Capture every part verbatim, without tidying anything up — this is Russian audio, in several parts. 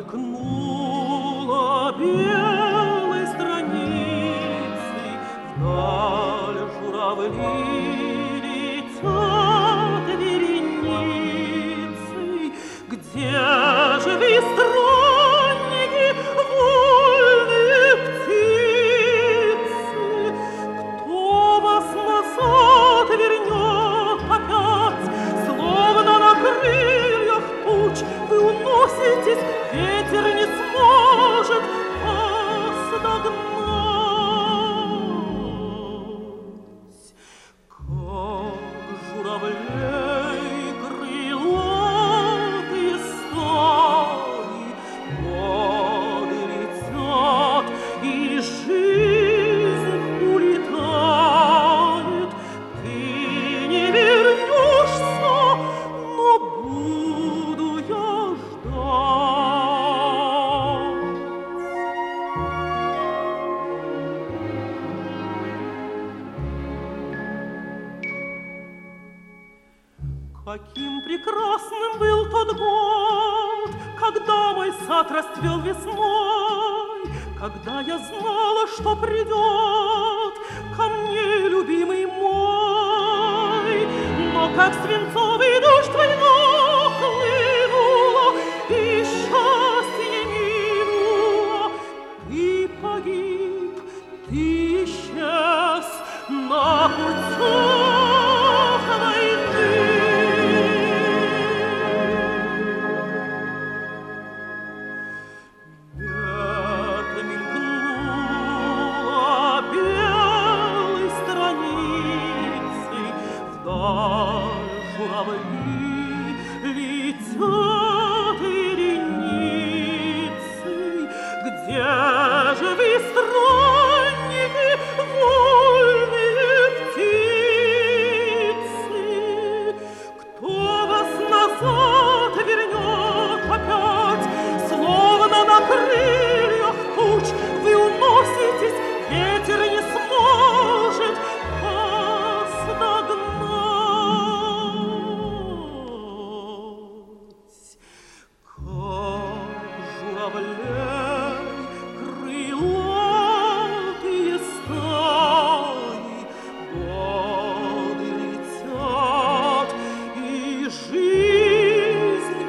мелькнула белой страницей, вдаль журавли летят вереницей. Где же вы, странники, вольные птицы? Кто вас назад вернет опять, словно на крыльях туч вы уноситесь, ветер не сможет вас догнать. Как журавлей крылатые стаи, годы летят, и жизнь улетает. Ты не вернешься, но буду я ждать. Каким прекрасным был тот год, когда мой сад расцвел весной, когда я знала, что придет ко мне любимый мой. Но как свинцовый дождь война хлынула, и счастье минуло. Ты погиб, ты исчез на путях войны. Это мелькнуло белой страницей, вдаль журавли летят вереницей. Где же вы, странники, вольные птицы? Кто вас назад вернет опять, словно на крыльях туч вы уноситесь, ветер не сможет вас догнать. Как журавлей крылатые стаи, годы летят, и жизнь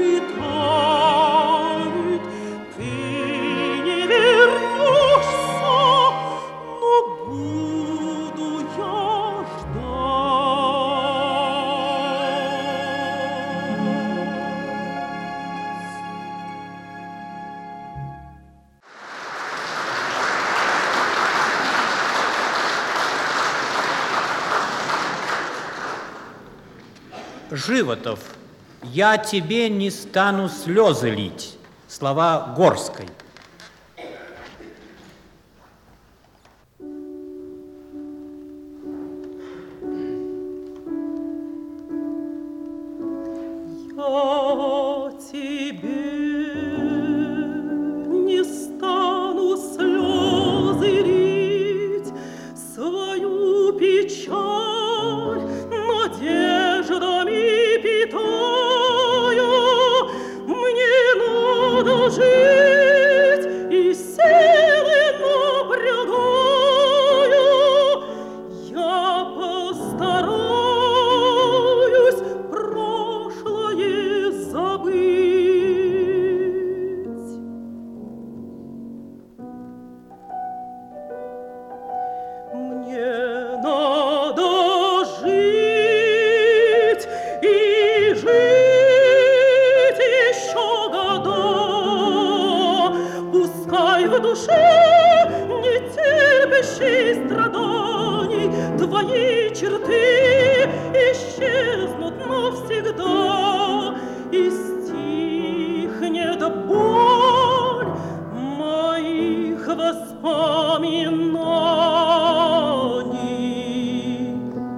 улетает. Ты не вернешься, но буду я ждать. Животов, я тебе не стану слезы лить. Слова Горской. Я тебе не стану слезы лить, свою печаль надеждами питаю. Мне надо жить, и силы напрягаю. Я постараюсь прошлое забыть. Мне надо жить и жить еще года. Пускай в душе не терпящей страданий твои черты исчезнут навсегда, и стихнет боль моих воспоминаний.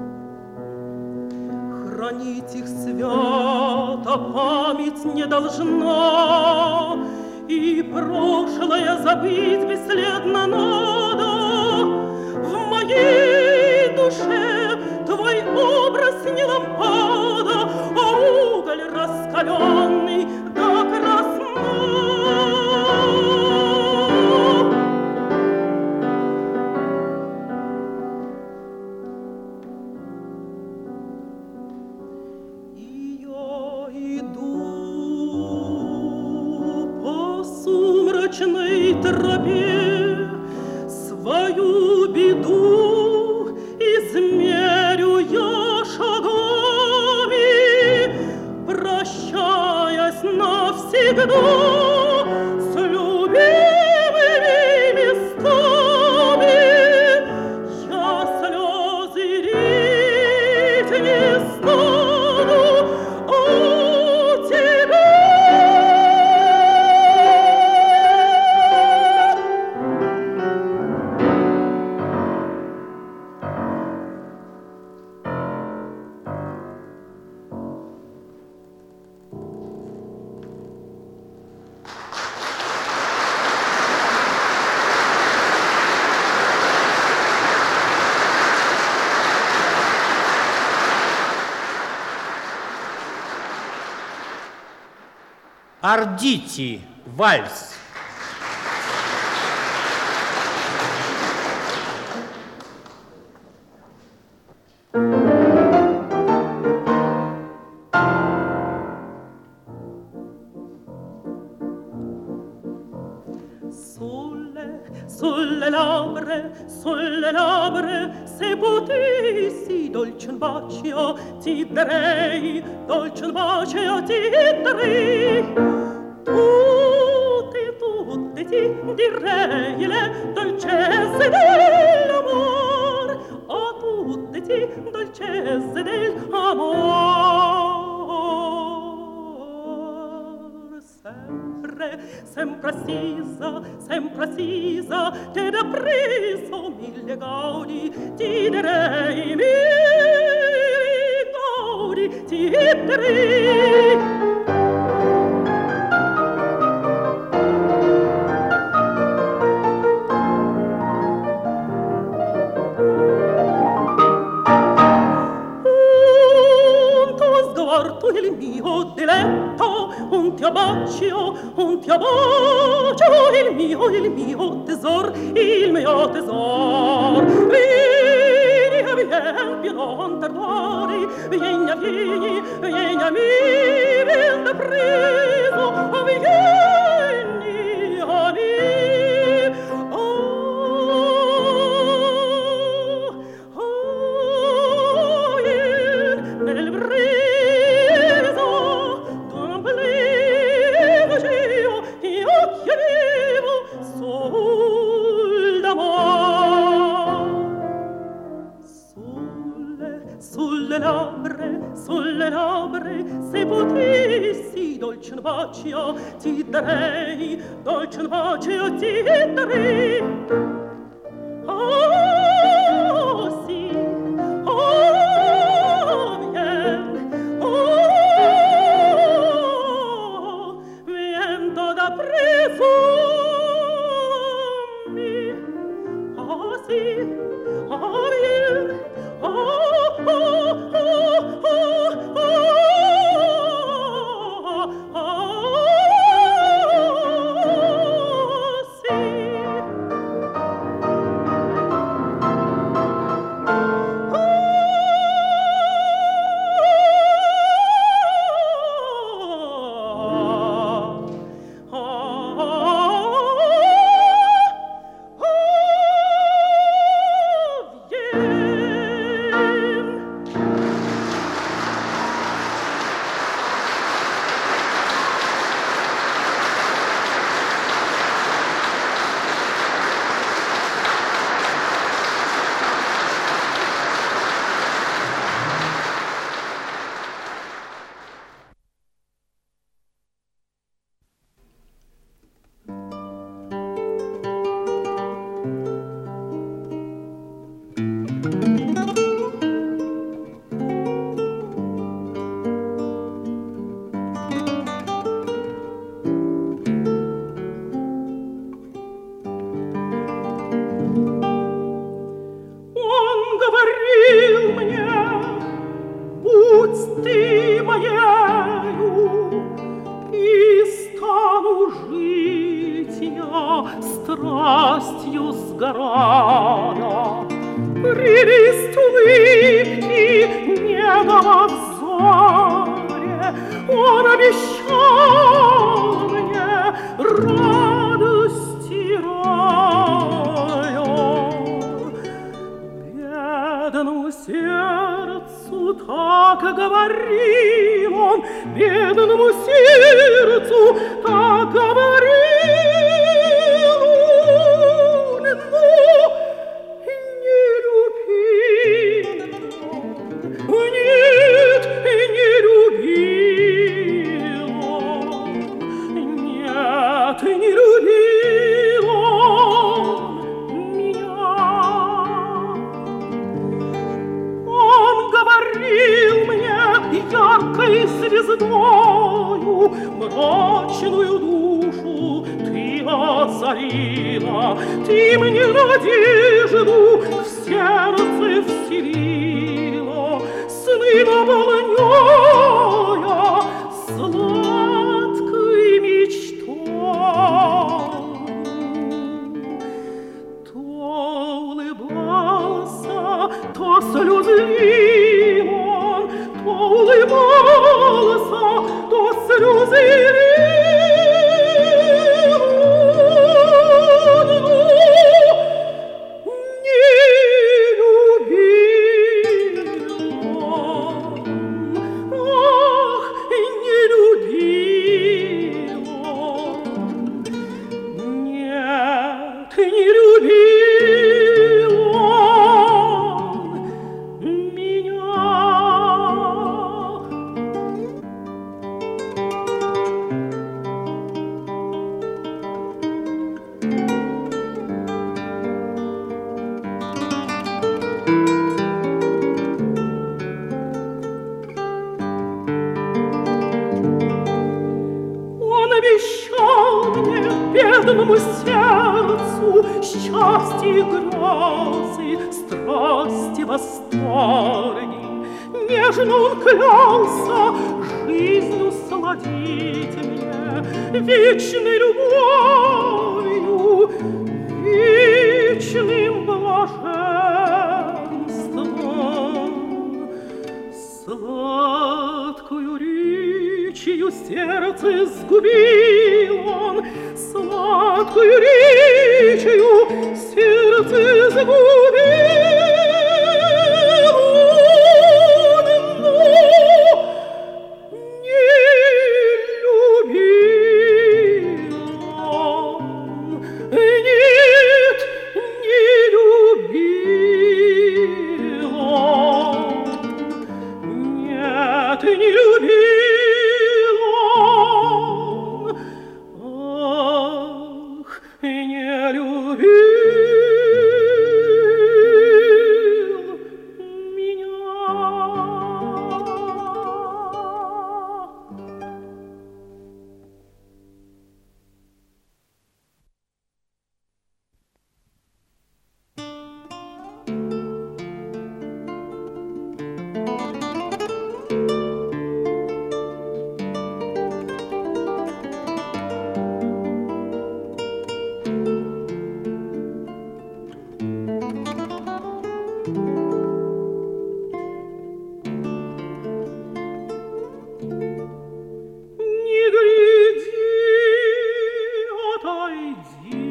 Хранить их свято память не должна, и прошлое забыть бесследно надо. В моей душе твой образ не лампада, а уголь раскаленный до красна. Ардити, вальс. Sulle labbra, sulle labbra, se potessi dolce un bacio ti darei, dolce un bacio ti darei. Tutte, tutte ti direi le dolcezze dell'amor, oh tutte ti dolcezze dell'amor. Sempre, sempre assisa, sempre assisa, te da preso mille gaudi, ti darei mille gaudi, ti darei. Il mio diletto, un ti abbraccio, un ti abbraccio, il mio, il mio tesor, il mio tesor. Vieni, vieni, più non tardare, vieni, vieni, vieni a me, vieni da preso, vieni a me. Sulle labbra, sulle labbra, se potessi dolce un bacio ti darei, dolce un bacio ti darei. Oh, sì, oh, vien, oh, viento da presumi. Oh, sì, oh, vien, oh, oh, oh, oh, oh, oh, sì. Страстью сгорая, прелесть улыбки нежного взоре, он обещал мне радости рая. Бедному сердцу так говорил он, бедному сердцу так говорил. Звездою мрачную душу ты озарила, ты мне надежду в сердце вселила, сны наполняя сладкой радости, грезы, страсти, восторги. Нежно он клялся жизнью сладить мне, вечной любовью, вечным блаженством. Сладкую речью сердце сгубил он, сладкую речью сердце сгубил он, но не любил он. Нет, не любил он. Нет, не любил он. Ах, не любил меня. Не гляди, отойди,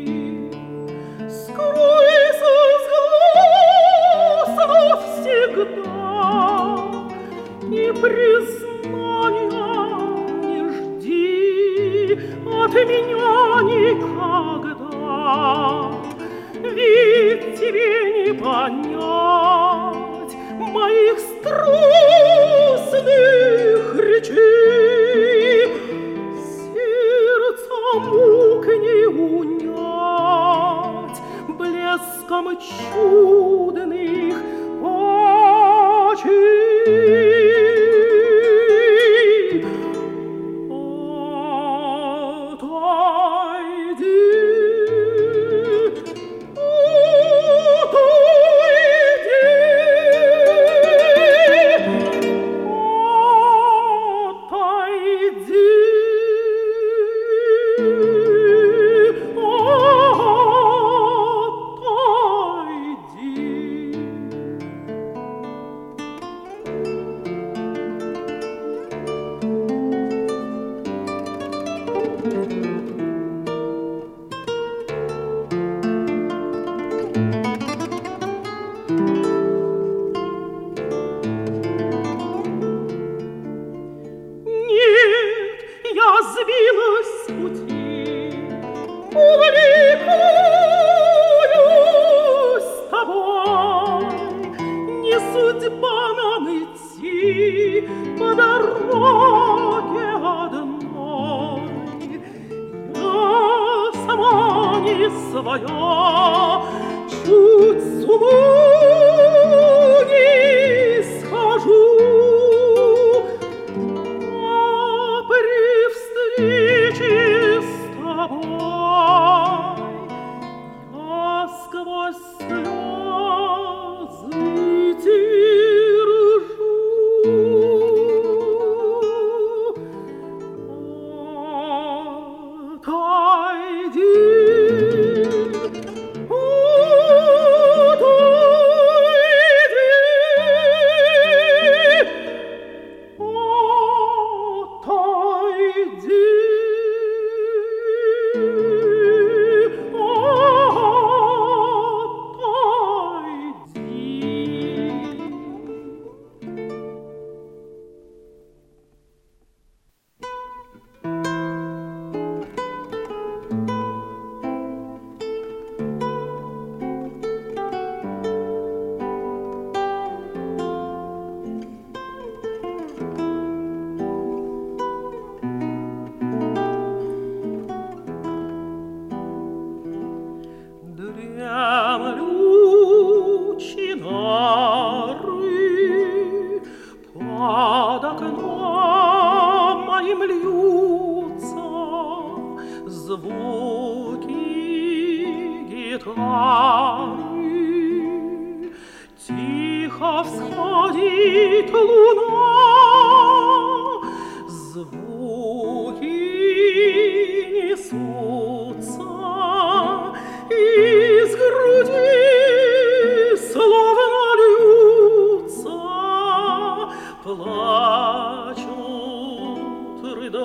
скройся с глаз навсегда, и признания не жди от меня никогда. Ведь тебе не понять моих страстных речей, сердца мук не унять блеском чудных очей. Отойди, сбилась с пути, увлекаюсь тобой. Не судьба нам идти по дороге одной. Я сама не своя, чуть с ума не схожу. Встречи с тобой я сквозь слезы держу. Отойди, отойди. всходит луна, звуки несутся из груди, словно льются, плачут,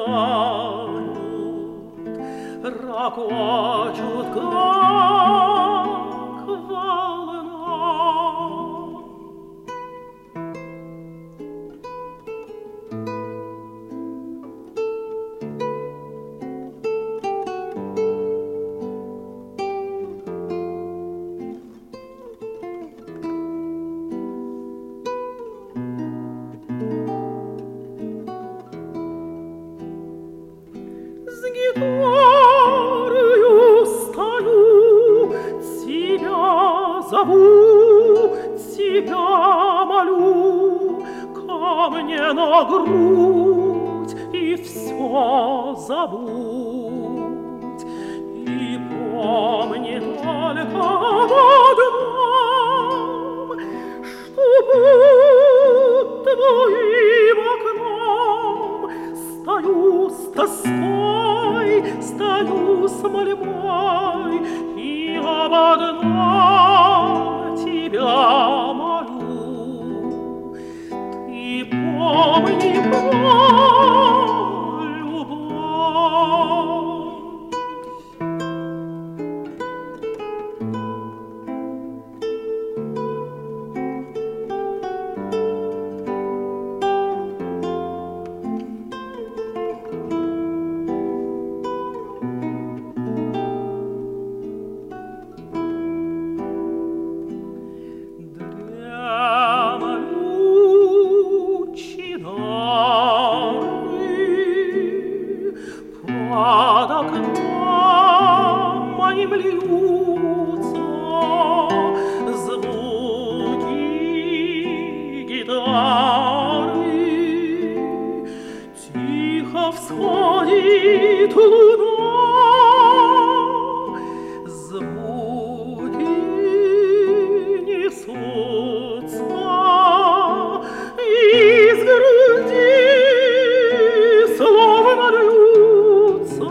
рыдают, ракочут, как волна. С гитарою стою, тебя зову, тебя молю, ко мне на грудь и все забудь. И помни только об одном, что под твоим окном стою с тоской, стою с мольбой, и об одном тебя молю. Ты помни про любовь. Под окном моим льются звуки гитары. Тихо всходит луна, звуки несутся из груди, словно льются,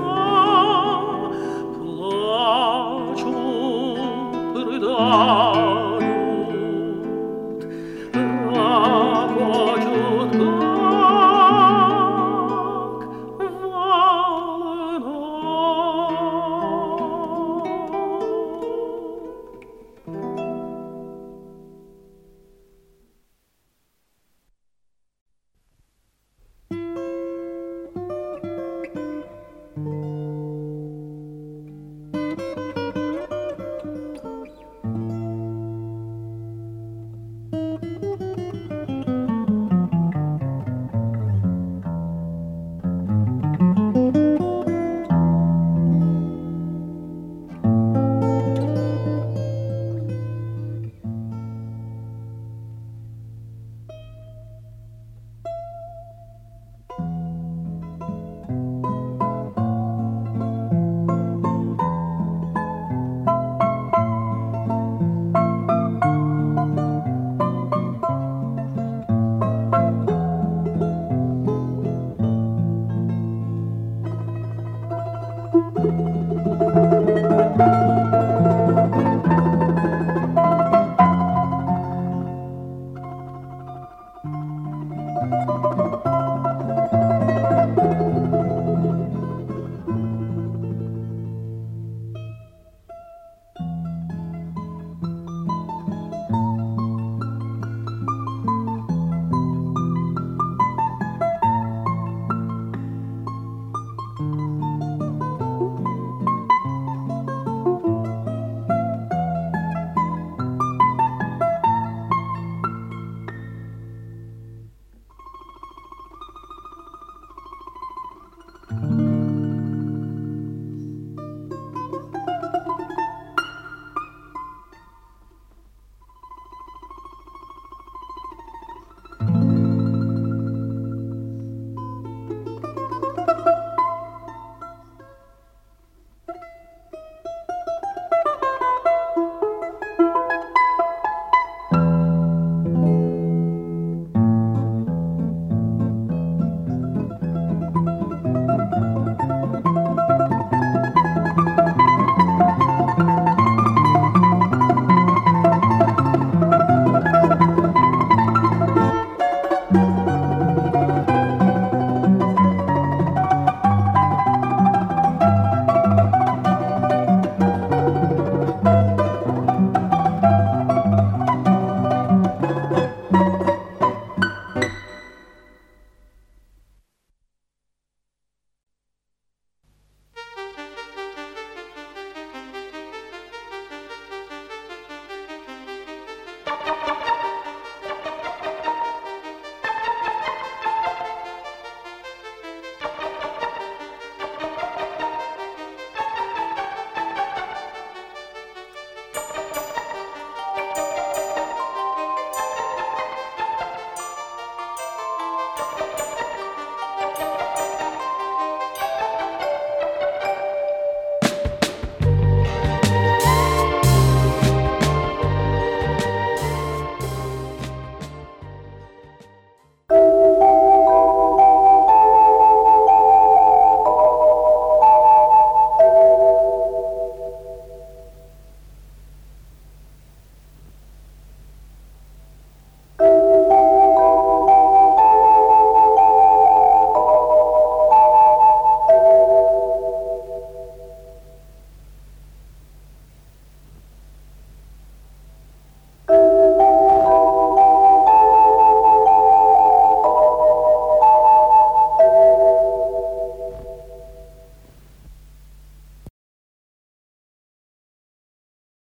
плачут, рыдают, ракочут, как волна. Thank you.